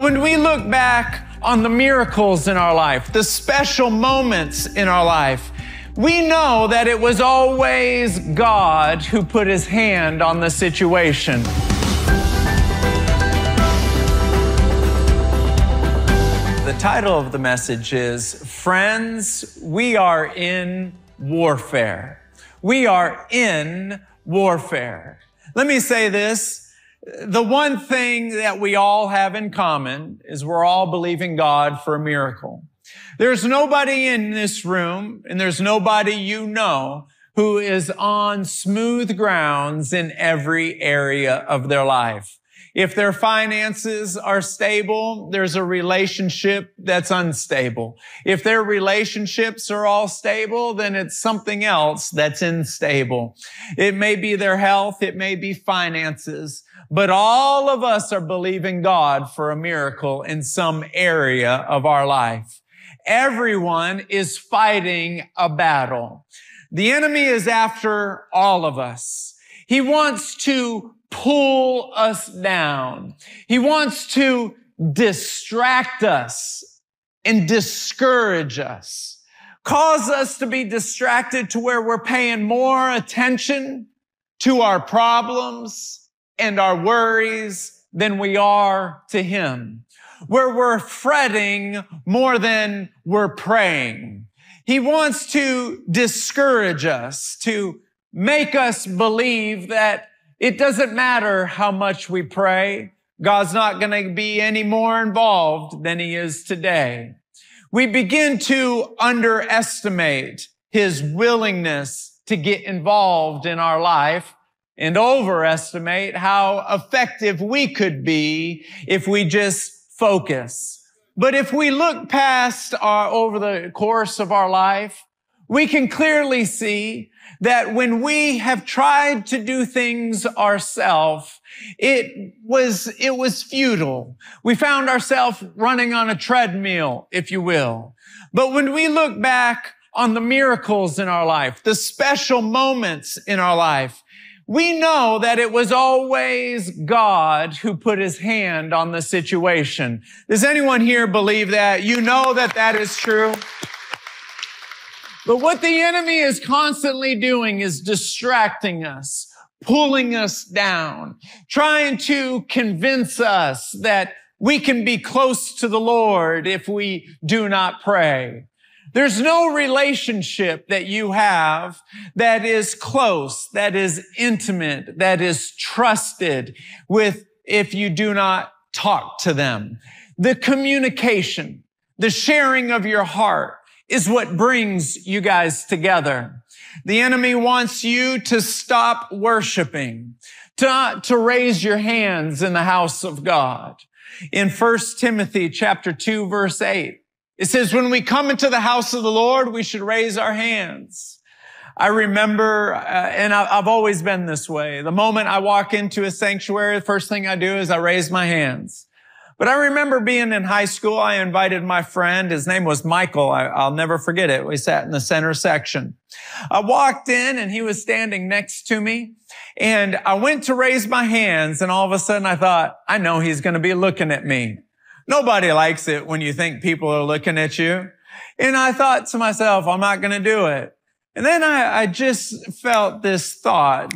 When we look back on the miracles in our life, the special moments in our life, we know that it was always God who put his hand on the situation. The title of the message is, Friends, We Are in Warfare. We are in warfare. Let me say this. The one thing that we all have in common is we're all believing God for a miracle. There's nobody in this room, and there's nobody you know who is on smooth grounds in every area of their life. If their finances are stable, there's a relationship that's unstable. If their relationships are all stable, then it's something else that's unstable. It may be their health, it may be finances, but all of us are believing God for a miracle in some area of our life. Everyone is fighting a battle. The enemy is after all of us. He wants to pull us down. He wants to distract us and discourage us, cause us to be distracted to where we're paying more attention to our problems and our worries than we are to him, where we're fretting more than we're praying. He wants to discourage us, to make us believe that it doesn't matter how much we pray. God's not going to be any more involved than he is today. We begin to underestimate his willingness to get involved in our life and overestimate how effective we could be if we just focus. But if we look past over the course of our life, we can clearly see that when we have tried to do things ourselves, it was futile. We found ourselves running on a treadmill, if you will. But when we look back on the miracles in our life, the special moments in our life, we know that it was always God who put his hand on the situation. Does anyone here believe that? You know that that is true? But what the enemy is constantly doing is distracting us, pulling us down, trying to convince us that we can be close to the Lord if we do not pray. There's no relationship that you have that is close, that is intimate, that is trusted with if you do not talk to them. The communication, the sharing of your heart is what brings you guys together. The enemy wants you to stop worshiping, to raise your hands in the house of God. In 1 Timothy chapter 2, verse 8, it says, when we come into the house of the Lord, we should raise our hands. I remember, and I've always been this way. The moment I walk into a sanctuary, the first thing I do is I raise my hands. But I remember being in high school, I invited my friend. His name was Michael. I'll never forget it. We sat in the center section. I walked in and he was standing next to me. And I went to raise my hands and all of a sudden I thought, I know he's going to be looking at me. Nobody likes it when you think people are looking at you. And I thought to myself, I'm not going to do it. And then I just felt this thought,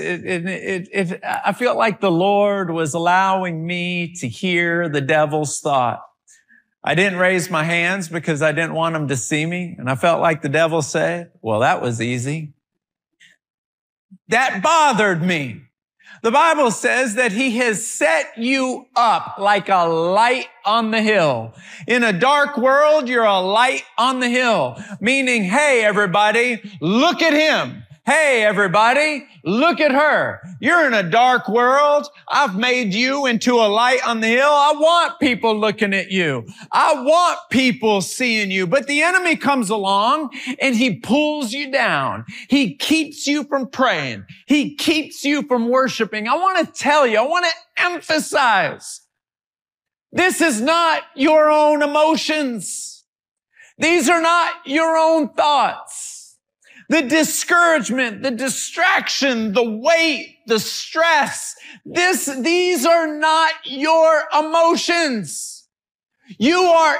I felt like the Lord was allowing me to hear the devil's thought. I didn't raise my hands because I didn't want him to see me. And I felt like the devil said, well, that was easy. That bothered me. The Bible says that he has set you up like a light on the hill. In a dark world, you're a light on the hill, meaning, hey, everybody, look at him. Hey, everybody, look at her. You're in a dark world. I've made you into a light on the hill. I want people looking at you. I want people seeing you. But the enemy comes along and he pulls you down. He keeps you from praying. He keeps you from worshiping. I want to tell you, I want to emphasize, this is not your own emotions. These are not your own thoughts. The discouragement, the distraction, the weight, the stress, these are not your emotions. You are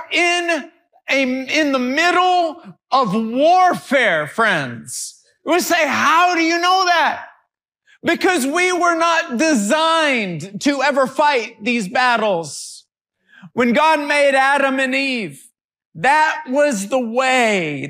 in the middle of warfare, friends. We say, how do you know that? Because we were not designed to ever fight these battles. When God made Adam and Eve, that was the way,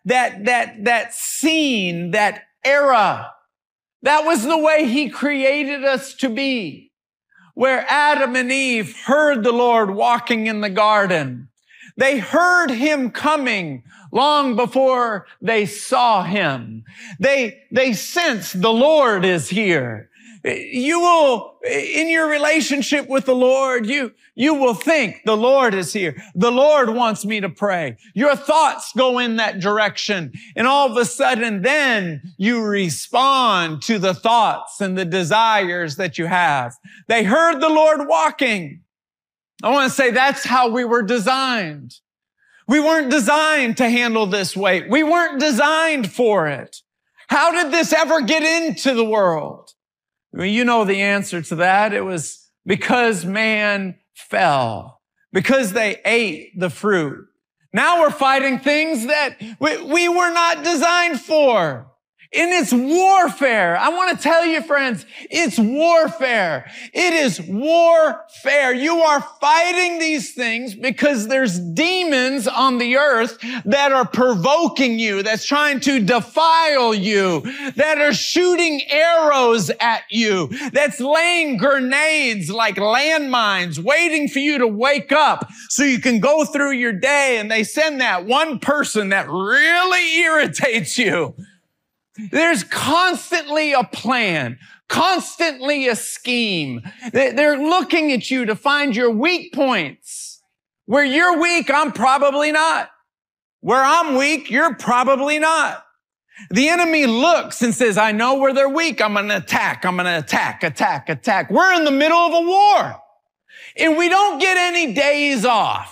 that scene, that era, that was the way He created us to be. Where Adam and Eve heard the Lord walking in the garden. They heard Him coming long before they saw Him. They sensed the Lord is here. You will, in your relationship with the Lord, you will think the Lord is here. The Lord wants me to pray. Your thoughts go in that direction. And all of a sudden, then you respond to the thoughts and the desires that you have. They heard the Lord walking. I want to say that's how we were designed. We weren't designed to handle this weight. We weren't designed for it. How did this ever get into the world? Well, you know the answer to that. It was because man fell, because they ate the fruit. Now we're fighting things that we were not designed for. And it's warfare. I want to tell you, friends, it's warfare. It is warfare. You are fighting these things because there's demons on the earth that are provoking you, that's trying to defile you, that are shooting arrows at you, that's laying grenades like landmines, waiting for you to wake up so you can go through your day, and they send that one person that really irritates you. There's constantly a plan, constantly a scheme. They're looking at you to find your weak points. Where you're weak, I'm probably not. Where I'm weak, you're probably not. The enemy looks and says, I know where they're weak. I'm going to attack. I'm going to attack. We're in the middle of a war. And we don't get any days off.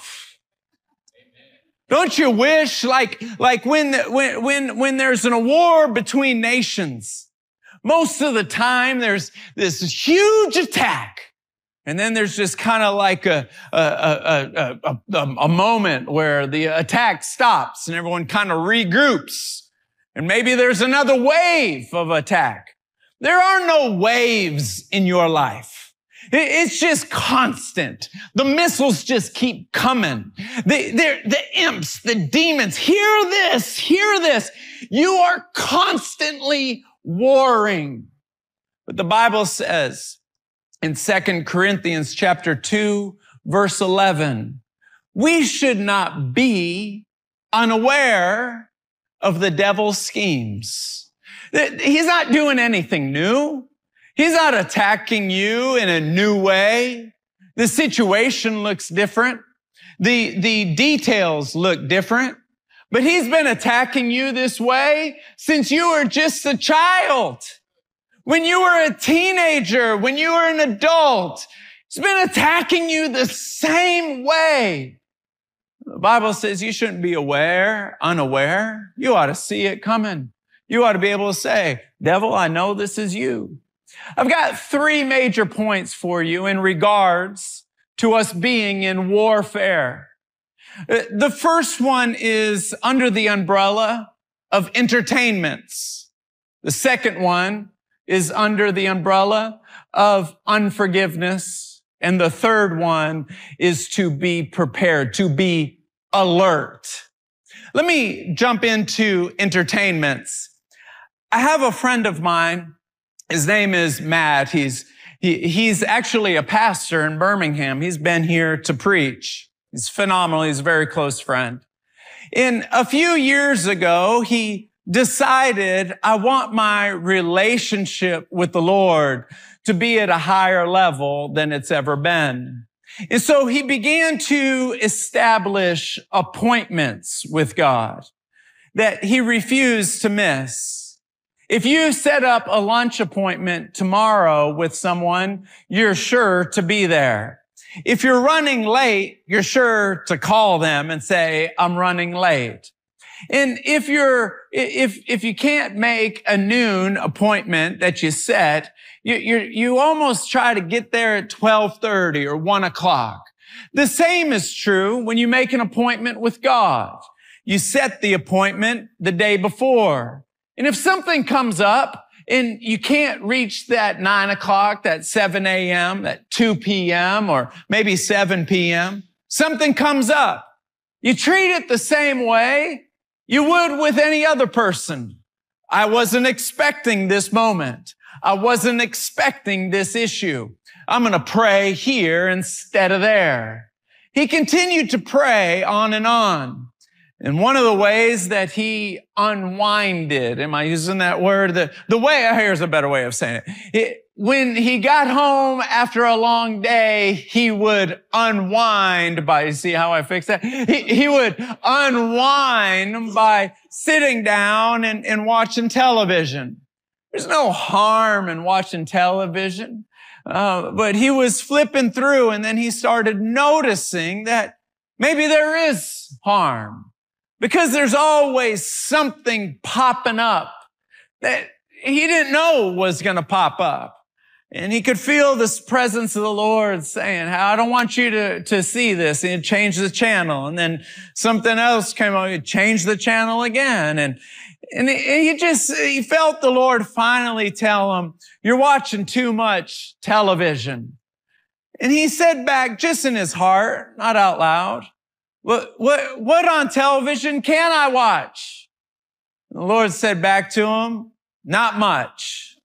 Don't you wish, like when there's a war between nations, most of the time there's this huge attack. And then there's just kind of like a moment where the attack stops and everyone kind of regroups. And maybe there's another wave of attack. There are no waves in your life. It's just constant. The missiles just keep coming. The imps, the demons, hear this. You are constantly warring. But the Bible says in 2 Corinthians chapter 2, verse 11, we should not be unaware of the devil's schemes. He's not doing anything new. He's not attacking you in a new way. The situation looks different. The details look different. But he's been attacking you this way since you were just a child. When you were a teenager, when you were an adult, he's been attacking you the same way. The Bible says you shouldn't be unaware. You ought to see it coming. You ought to be able to say, devil, I know this is you. I've got 3 major points for you in regards to us being in warfare. The first one is under the umbrella of entertainments. The second one is under the umbrella of unforgiveness. And the third one is to be prepared, to be alert. Let me jump into entertainments. I have a friend of mine. His name is Matt. He's actually a pastor in Birmingham. He's been here to preach. He's phenomenal. He's a very close friend. And a few years ago, he decided, I want my relationship with the Lord to be at a higher level than it's ever been. And so he began to establish appointments with God that he refused to miss. If you set up a lunch appointment tomorrow with someone, you're sure to be there. If you're running late, you're sure to call them and say, I'm running late. And if you can't make a noon appointment that you set, you almost try to get there at 12:30 or 1 o'clock. The same is true when you make an appointment with God. You set the appointment the day before. And if something comes up and you can't reach that 9 o'clock, that 7 a.m., that 2 p.m., or maybe 7 p.m., something comes up. You treat it the same way you would with any other person. I wasn't expecting this moment. I wasn't expecting this issue. I'm going to pray here instead of there. He continued to pray on and on. And one of the ways that he unwinded, am I using that word? The way, here's a better way of saying it. When he got home after a long day, he would unwind by, see how I fixed that? He would unwind by sitting down and watching television. There's no harm in watching television. But he was flipping through and then he started noticing that maybe there is harm. Because there's always something popping up that he didn't know was going to pop up. And he could feel this presence of the Lord saying, I don't want you to see this. And he'd change the channel. And then something else came on, he'd change the channel again. And he felt the Lord finally tell him, you're watching too much television. And he said back just in his heart, not out loud, what on television can I watch? And the Lord said back to him, not much.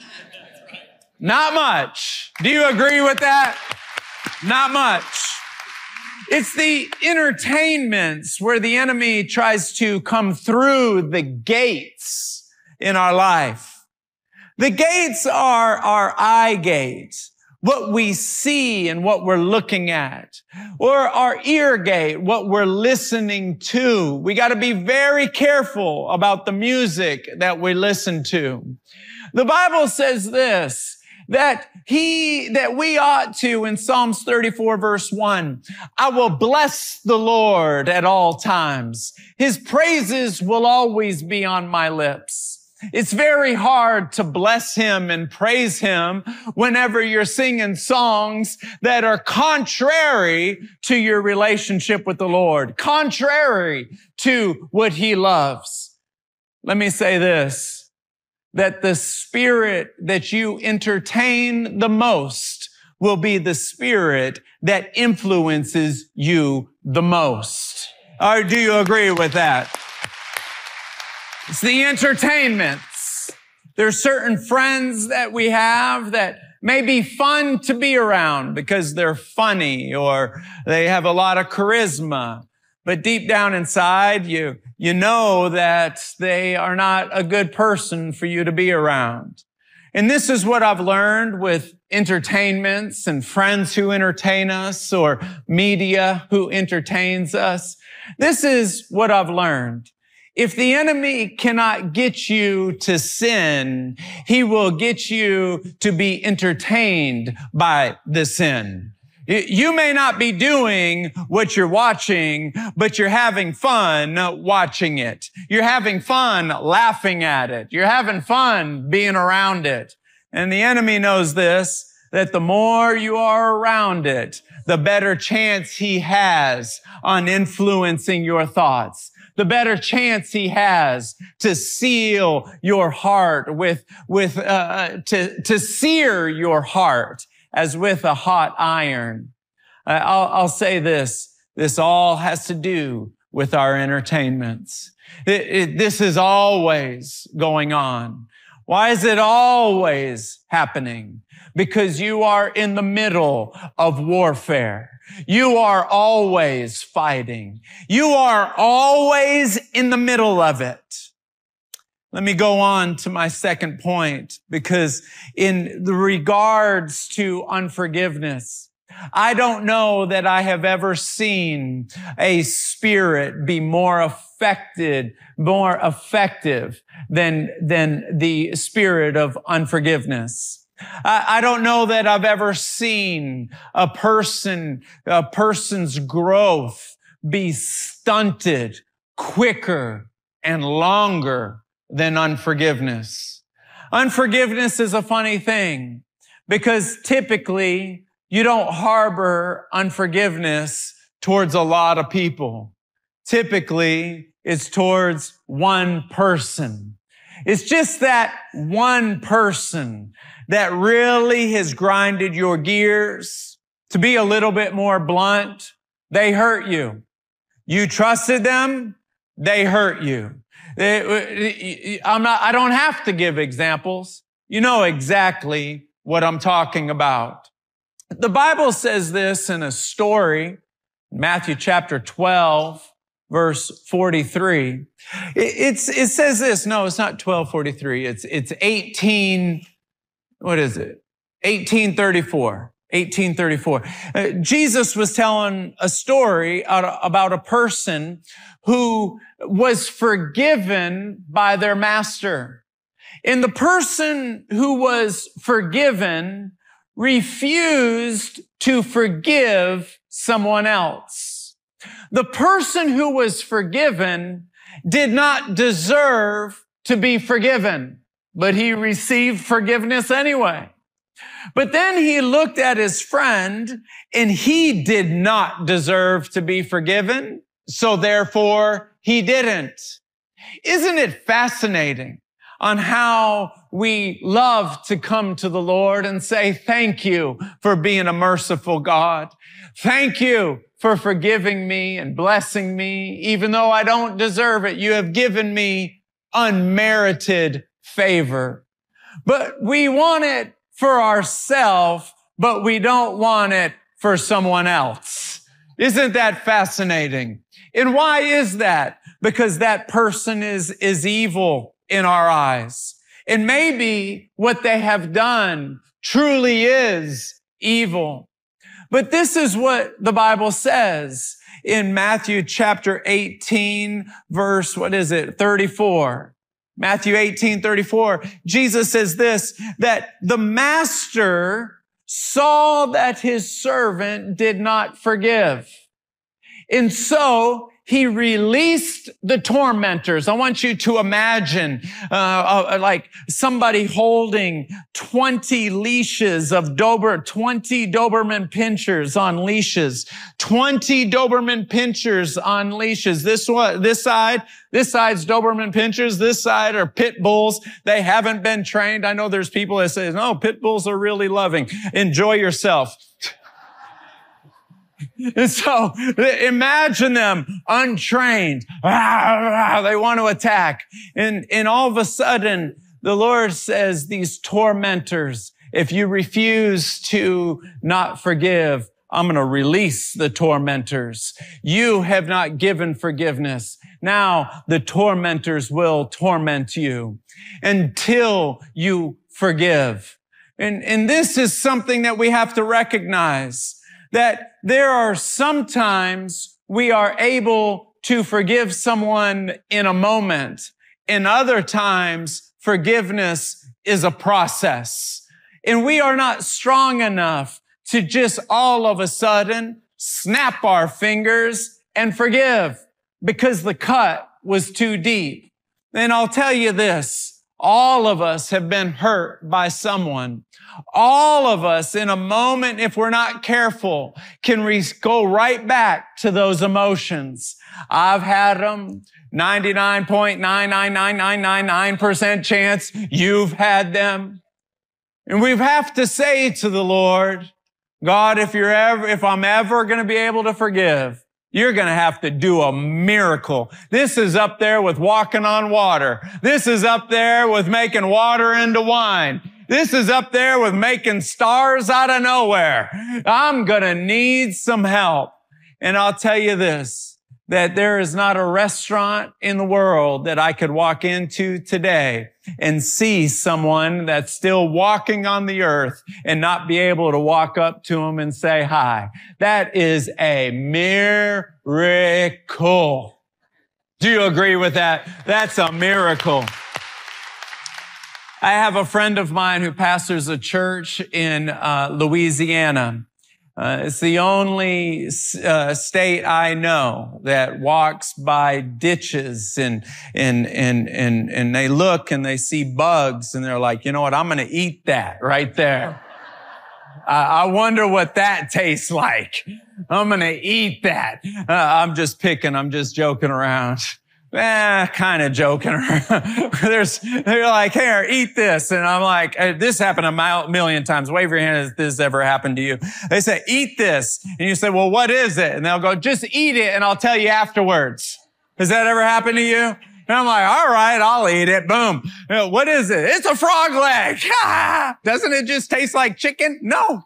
Not much. Do you agree with that? Not much. It's the entertainments where the enemy tries to come through the gates in our life. The gates are our eye gates, what we see and what we're looking at, or our ear gate, what we're listening to. We got to be very careful about the music that we listen to. The Bible says this, that we ought to, in Psalms 34 verse 1, I will bless the Lord at all times. His praises will always be on my lips. It's very hard to bless him and praise him whenever you're singing songs that are contrary to your relationship with the Lord, contrary to what he loves. Let me say this, that the spirit that you entertain the most will be the spirit that influences you the most. Or do you agree with that? It's the entertainments. There's certain friends that we have that may be fun to be around because they're funny or they have a lot of charisma. But deep down inside, you know that they are not a good person for you to be around. And this is what I've learned with entertainments and friends who entertain us or media who entertains us. This is what I've learned. If the enemy cannot get you to sin, he will get you to be entertained by the sin. You may not be doing what you're watching, but you're having fun watching it. You're having fun laughing at it. You're having fun being around it. And the enemy knows this, that the more you are around it, the better chance he has on influencing your thoughts. The better chance he has to seal your heart to sear your heart as with a hot iron. I'll say this. This all has to do with our entertainments. This is always going on. Why is it always happening? Because you are in the middle of warfare. You are always fighting. You are always in the middle of it. Let me go on to my second point, because in the regards to unforgiveness, I don't know that I have ever seen a spirit be more effective than the spirit of unforgiveness. I don't know that I've ever seen a person's growth be stunted quicker and longer than unforgiveness. Unforgiveness is a funny thing because typically you don't harbor unforgiveness towards a lot of people. Typically, it's towards one person. It's just that one person that really has grinded your gears. To be a little bit more blunt, they hurt you. You trusted them, they hurt you. I don't have to give examples. You know exactly what I'm talking about. The Bible says this in a story, Matthew chapter 12, verse 43. It says this. No, it's not 12:43. It's 18. What is it? 18:34. 18:34. Jesus was telling a story about a person who was forgiven by their master. And the person who was forgiven refused to forgive someone else. The person who was forgiven did not deserve to be forgiven, but he received forgiveness anyway. But then he looked at his friend and he did not deserve to be forgiven, so therefore he didn't. Isn't it fascinating on how we love to come to the Lord and say, thank you for being a merciful God. Thank you for forgiving me and blessing me, even though I don't deserve it. You have given me unmerited favor. But we want it for ourselves, but we don't want it for someone else. Isn't that fascinating? And why is that? Because that person is evil in our eyes. And maybe what they have done truly is evil. But this is what the Bible says in Matthew chapter 18, verse, 34. Matthew 18:34, Jesus says this, that the master saw that his servant did not forgive. And so he released the tormentors. I want you to imagine like somebody holding 20 leashes of 20 Doberman pinchers on leashes, 20 Doberman pinchers on leashes. This side's Doberman pinchers. This side are pit bulls. They haven't been trained. I know there's people that say, no, pit bulls are really loving. Enjoy yourself. And so imagine them untrained. They want to attack. And all of a sudden, the Lord says, these tormentors, if you refuse to not forgive, I'm going to release the tormentors. You have not given forgiveness. Now the tormentors will torment you until you forgive. And this is something that we have to recognize, that there are sometimes we are able to forgive someone in a moment. In other times, forgiveness is a process. And we are not strong enough to just all of a sudden snap our fingers and forgive because the cut was too deep. And I'll tell you this, all of us have been hurt by someone. All of us in a moment, if we're not careful, can go right back to those emotions. I've had them. 99.99999% chance you've had them. And we have to say to the Lord, God, if I'm ever going to be able to forgive, you're going to have to do a miracle. This is up there with walking on water. This is up there with making water into wine. This is up there with making stars out of nowhere. I'm going to need some help. And I'll tell you this, that there is not a restaurant in the world that I could walk into today and see someone that's still walking on the earth and not be able to walk up to them and say hi. That is a miracle. Do you agree with that? That's a miracle. I have a friend of mine who pastors a church in Louisiana. It's the only state I know that walks by ditches and they look and they see bugs and they're like, you know what? I'm going to eat that right there. I wonder what that tastes like. I'm going to eat that. I'm just joking around. Kind of joking around. They're like, here, eat this. And I'm like, this happened a million times. Wave your hand if this ever happened to you. They say, eat this. And you say, well, what is it? And they'll go, just eat it and I'll tell you afterwards. Has that ever happened to you? And I'm like, all right, I'll eat it. Boom. What is it? It's a frog leg. Doesn't it just taste like chicken? No.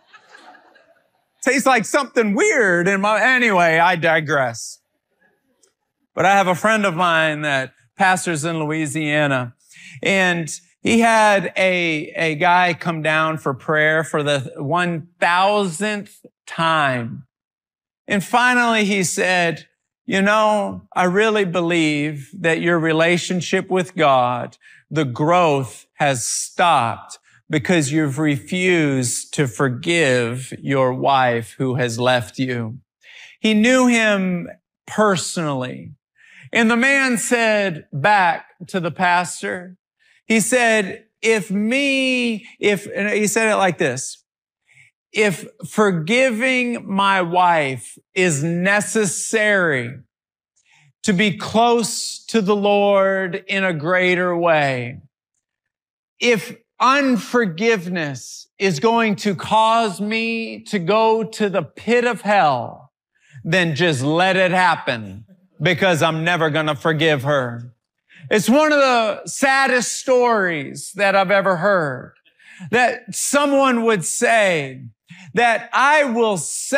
Tastes like something weird. Anyway, I digress. But I have a friend of mine that pastors in Louisiana, and he had a guy come down for prayer for the 1,000th time. And finally he said, I really believe that your relationship with God, the growth has stopped because you've refused to forgive your wife who has left you. He knew him personally. And the man said back to the pastor, he said, he said it like this, if forgiving my wife is necessary to be close to the Lord in a greater way, if unforgiveness is going to cause me to go to the pit of hell, then just let it happen, because I'm never going to forgive her. It's one of the saddest stories that I've ever heard, that someone would say that I will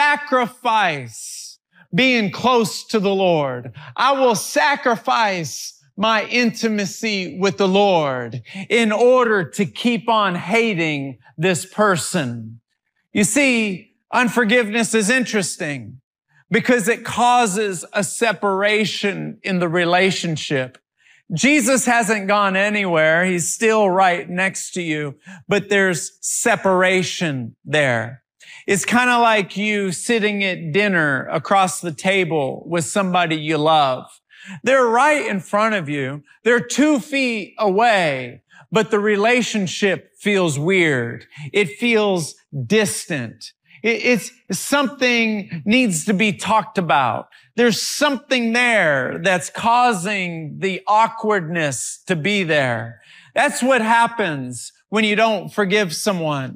sacrifice being close to the Lord. I will sacrifice my intimacy with the Lord in order to keep on hating this person. You see, unforgiveness is interesting because it causes a separation in the relationship. Jesus hasn't gone anywhere. He's still right next to you, but there's separation there. It's kind of like you sitting at dinner across the table with somebody you love. They're right in front of you. They're 2 feet away, but the relationship feels weird. It feels distant. It's something needs to be talked about. There's something there that's causing the awkwardness to be there. That's what happens when you don't forgive someone.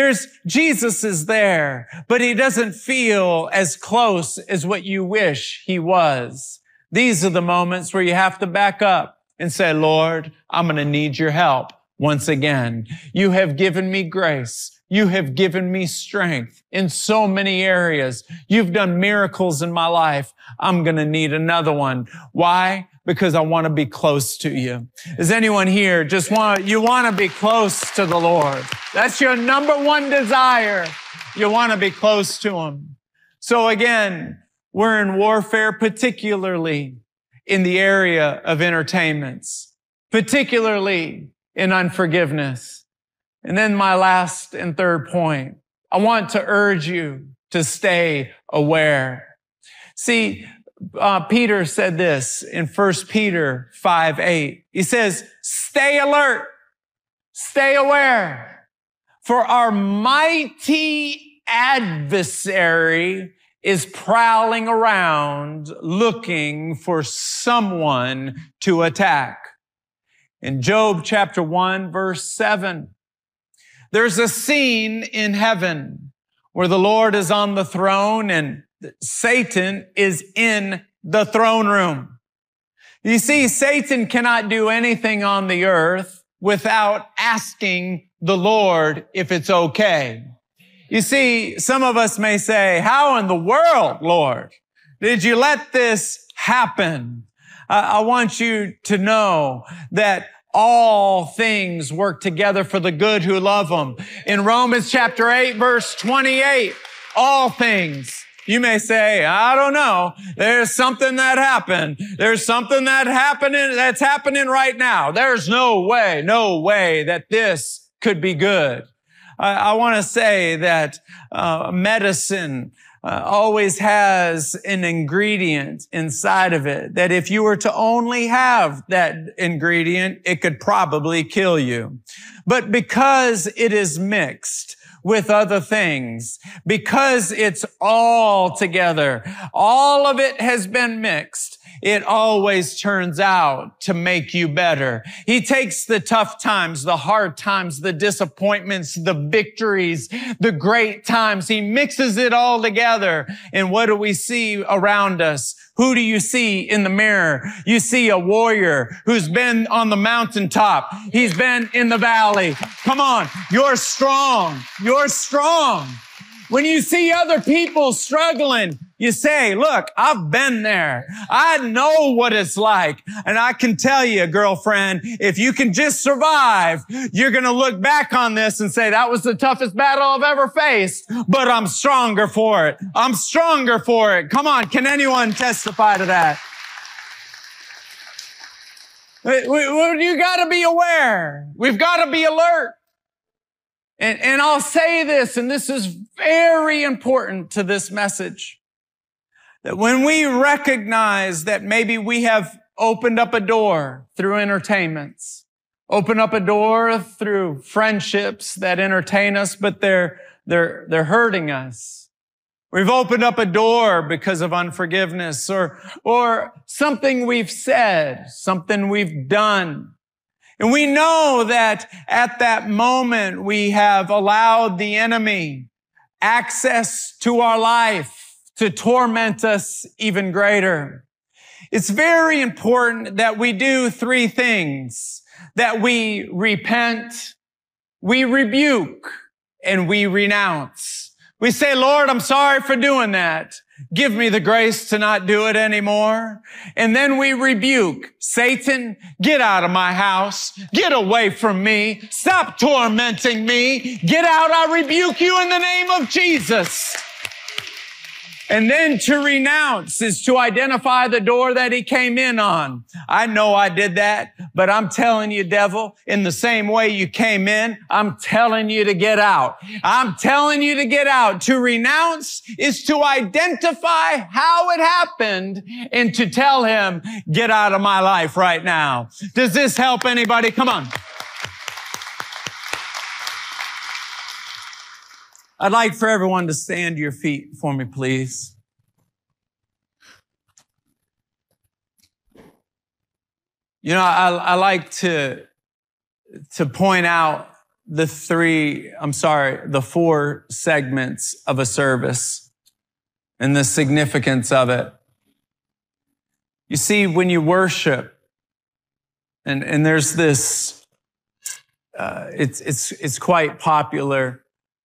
Jesus is there, but he doesn't feel as close as what you wish he was. These are the moments where you have to back up and say, Lord, I'm going to need your help once again. You have given me grace. You have given me strength in so many areas. You've done miracles in my life. I'm going to need another one. Why? Because I want to be close to you. Is anyone here you want to be close to the Lord? That's your number one desire. You want to be close to him. So again, we're in warfare, particularly in the area of entertainments, particularly in unforgiveness. And then my last and third point, I want to urge you to stay aware. See, Peter said this in 1 Peter 5:8. He says, stay alert, stay aware, for our mighty adversary is prowling around looking for someone to attack. In Job chapter 1, verse 7, there's a scene in heaven where the Lord is on the throne and Satan is in the throne room. You see, Satan cannot do anything on the earth without asking the Lord if it's okay. You see, some of us may say, how in the world, Lord, did you let this happen? I want you to know that all things work together for the good who love him. In Romans chapter 8, verse 28, all things. You may say, I don't know. There's something that happened. There's something that's happening right now. There's no way that this could be good. I want to say that medicine always has an ingredient inside of it that if you were to only have that ingredient, it could probably kill you. But because it is mixed with other things because it's all together. All of it has been mixed. It always turns out to make you better. He takes the tough times, the hard times, the disappointments, the victories, the great times. He mixes it all together. And what do we see around us? Who do you see in the mirror? You see a warrior who's been on the mountaintop. He's been in the valley. Come on. You're strong. You're strong. When you see other people struggling, you say, look, I've been there. I know what it's like. And I can tell you, girlfriend, if you can just survive, you're going to look back on this and say, that was the toughest battle I've ever faced, but I'm stronger for it. I'm stronger for it. Come on. Can anyone testify to that? You got to be aware. We've got to be alert. And I'll say this, and this is very important to this message, that when we recognize that maybe we have opened up a door through entertainments, opened up a door through friendships that entertain us, but they're hurting us. We've opened up a door because of unforgiveness or something we've said, something we've done. And we know that at that moment we have allowed the enemy access to our life to torment us even greater. It's very important that we do three things: that we repent, we rebuke, and we renounce. We say, Lord, I'm sorry for doing that. Give me the grace to not do it anymore. And then we rebuke. Satan, get out of my house. Get away from me. Stop tormenting me. Get out. I rebuke you in the name of Jesus. And then to renounce is to identify the door that he came in on. I know I did that, but I'm telling you, devil, in the same way you came in, I'm telling you to get out. I'm telling you to get out. To renounce is to identify how it happened and to tell him, get out of my life right now. Does this help anybody? Come on. I'd like for everyone to stand to your feet for me, please. You know, I like to point out the four segments of a service and the significance of it. You see, when you worship, and there's this, it's quite popular.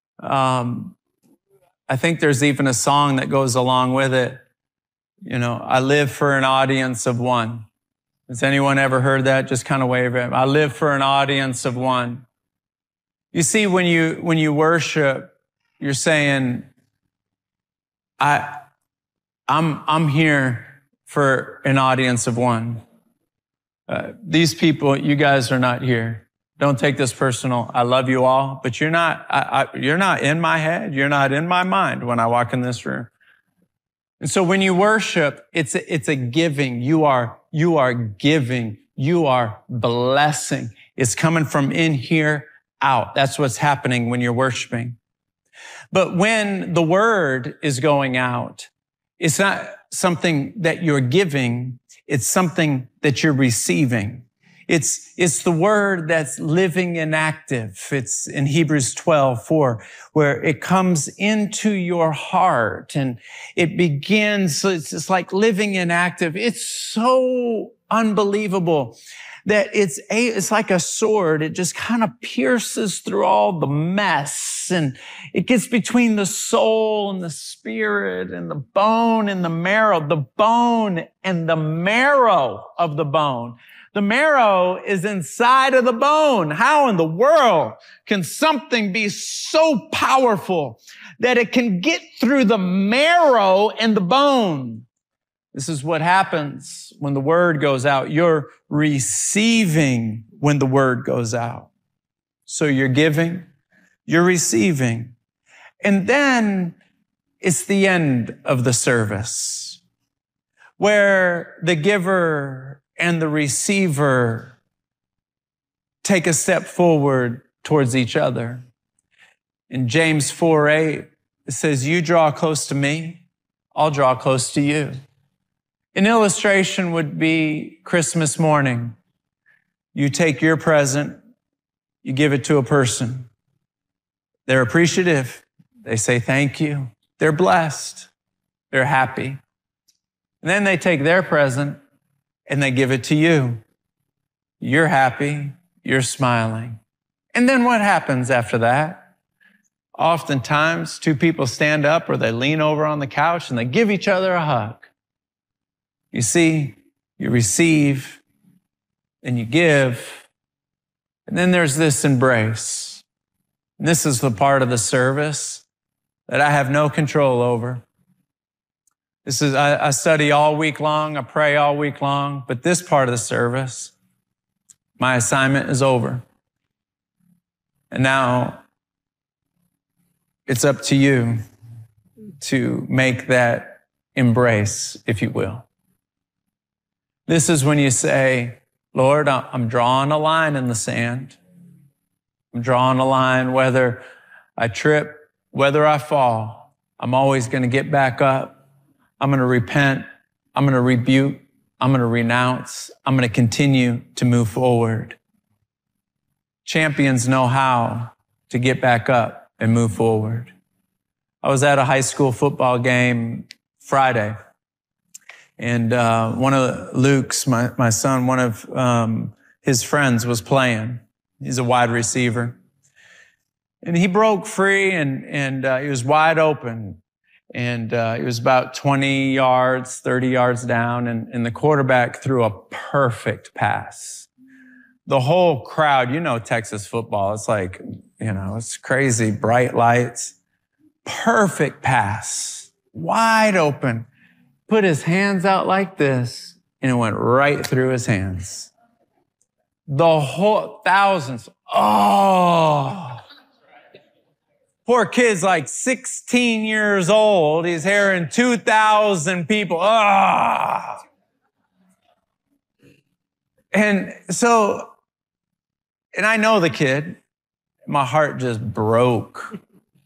I think there's even a song that goes along with it. You know, I live for an audience of one. Has anyone ever heard that? Just kind of wave it. I live for an audience of one. You see, when you worship, you're saying, I'm here for an audience of one. These people, you guys are not here. Don't take this personal. I love you all, but you're not in my head. You're not in my mind when I walk in this room. And so when you worship, it's a giving. You are giving. You are blessing. It's coming from in here out. That's what's happening when you're worshiping. But when the word is going out, it's not something that you're giving. It's something that you're receiving. It's the word that's living and active. It's in Hebrews 12:4, where it comes into your heart and it begins. So it's like living and active. It's so unbelievable that it's like a sword. It just kind of pierces through all the mess, and it gets between the soul and the spirit and the bone and the marrow, the bone and the marrow of the bone. The marrow is inside of the bone. How in the world can something be so powerful that it can get through the marrow and the bone? This is what happens when the word goes out. You're receiving when the word goes out. So you're giving, you're receiving. And then it's the end of the service where the giver and the receiver take a step forward towards each other. In James 4:8, it says, you draw close to me, I'll draw close to you. An illustration would be Christmas morning. You take your present, you give it to a person. They're appreciative. They say thank you. They're blessed. They're happy. And then they take their present and they give it to you. You're happy. You're smiling. And then what happens after that? Oftentimes, two people stand up or they lean over on the couch and they give each other a hug. You see, you receive and you give. And then there's this embrace. And this is the part of the service that I have no control over. I study all week long, I pray all week long, but this part of the service, my assignment is over. And now it's up to you to make that embrace, if you will. This is when you say, Lord, I'm drawing a line in the sand. I'm drawing a line, whether I trip, whether I fall, I'm always going to get back up. I'm going to repent. I'm going to rebuke. I'm going to renounce. I'm going to continue to move forward. Champions know how to get back up and move forward. I was at a high school football game Friday, and one of Luke's, my son, one of his friends was playing. He's a wide receiver. And he broke free and he was wide open. And he was about 20 yards, 30 yards down, and the quarterback threw a perfect pass. The whole crowd, you know Texas football, it's like, it's crazy, bright lights. Perfect pass, wide open. Put his hands out like this, and it went right through his hands. The whole thousands, Poor kid's like 16 years old. He's hearing 2,000 people. And I know the kid. My heart just broke.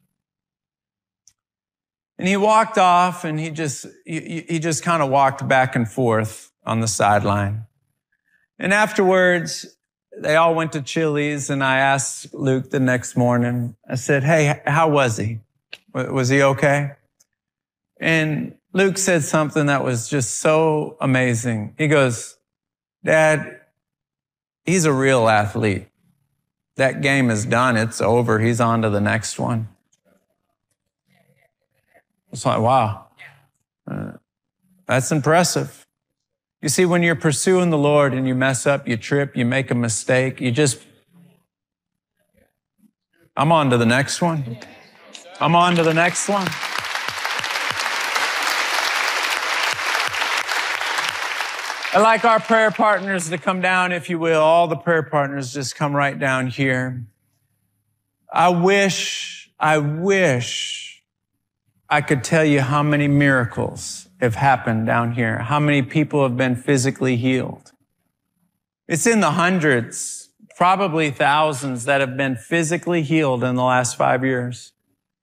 And he walked off and he just kind of walked back and forth on the sideline. And afterwards, they all went to Chili's, and I asked Luke the next morning, I said, hey, how was he? Was he okay? And Luke said something that was just so amazing. He goes, Dad, he's a real athlete. That game is done. It's over. He's on to the next one. It's like, wow, that's impressive. You see, when you're pursuing the Lord and you mess up, you trip, you make a mistake, I'm on to the next one. I'm on to the next one. I'd like our prayer partners to come down, if you will. All the prayer partners just come right down here. I wish I could tell you how many miracles have happened down here, how many people have been physically healed. It's in the hundreds, probably thousands that have been physically healed in the last 5 years.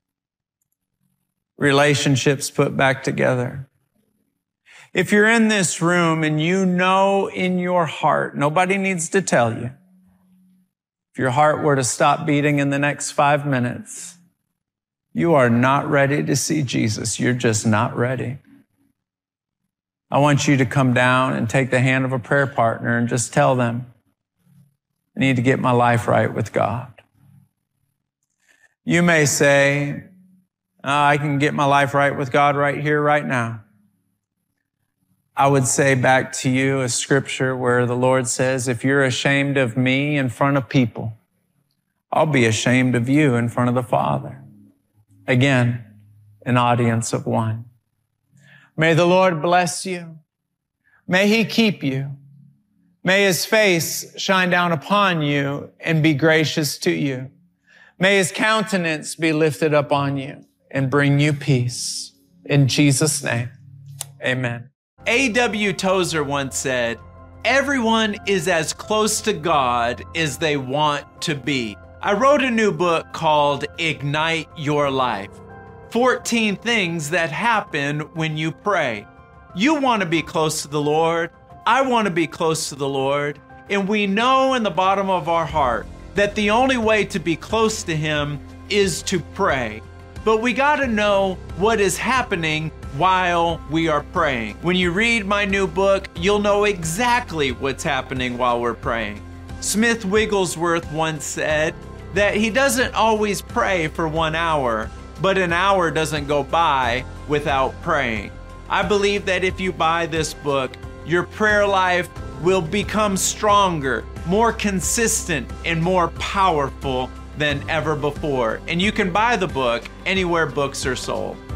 Relationships put back together. If you're in this room and you know in your heart, nobody needs to tell you, if your heart were to stop beating in the next 5 minutes, you are not ready to see Jesus. You're just not ready. I want you to come down and take the hand of a prayer partner and just tell them, I need to get my life right with God. You may say, I can get my life right with God right here, right now. I would say back to you a scripture where the Lord says, if you're ashamed of me in front of people, I'll be ashamed of you in front of the Father. Again, an audience of one. May the Lord bless you. May He keep you. May His face shine down upon you and be gracious to you. May His countenance be lifted up on you and bring you peace. In Jesus' name, amen. A.W. Tozer once said, everyone is as close to God as they want to be. I wrote a new book called Ignite Your Life. 14 things that happen when you pray. You want to be close to the Lord. I want to be close to the Lord. And we know in the bottom of our heart that the only way to be close to Him is to pray. But we got to know what is happening while we are praying. When you read my new book, you'll know exactly what's happening while we're praying. Smith Wigglesworth once said that he doesn't always pray for 1 hour, but an hour doesn't go by without praying. I believe that if you buy this book, your prayer life will become stronger, more consistent, and more powerful than ever before. And you can buy the book anywhere books are sold.